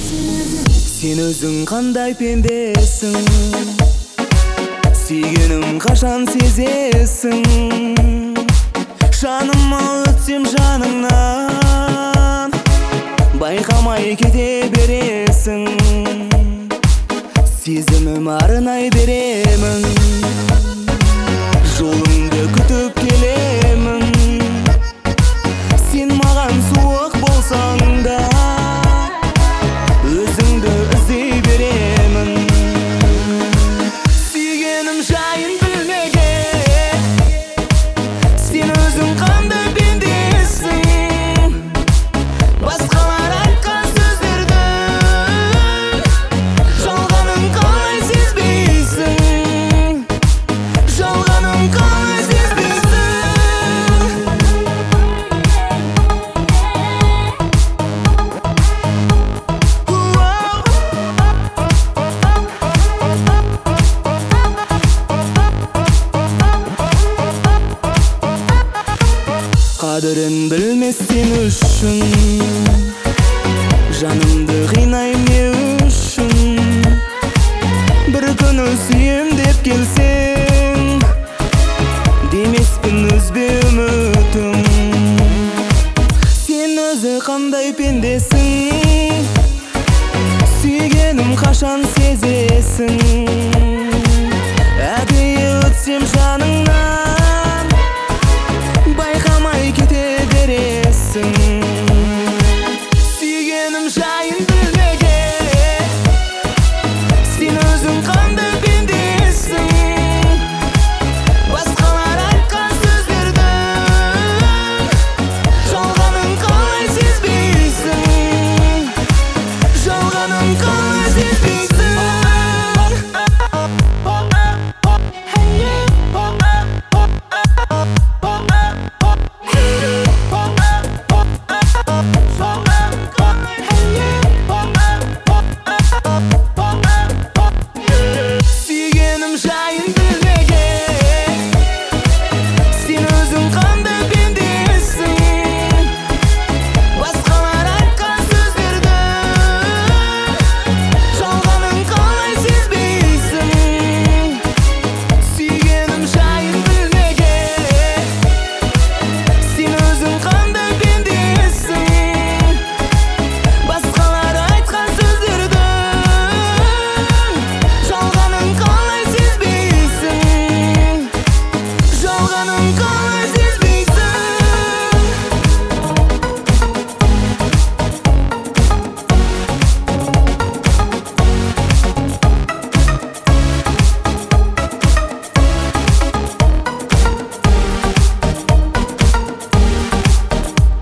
Sen özün qanday pendesің, сүйгенім қашан сезесің. Жаныма өтсем жаныңнан, байқамай кете бересің. Сезімім арнай беремін, жолыңды күтіп келемін. Сен маған суық болсаң да, өзіңді іздей беремін. Сүйгенім жайын білмеге, сен өзің қандай пендесің. Басқалар айтқан сөздерді жалғанын қалай сезбейсің, жалғанын қалай сезбейсің. Қадірін білмес сен үшін, жанымды қинай не үшін. Бір күні сүйем деп келсең, демеспін үзбе үмітім. Сен өзі қандай пендесің, сүйгенім қашан сезесің. Әдейі өтсем жаныңнан, байқамай кете бересің.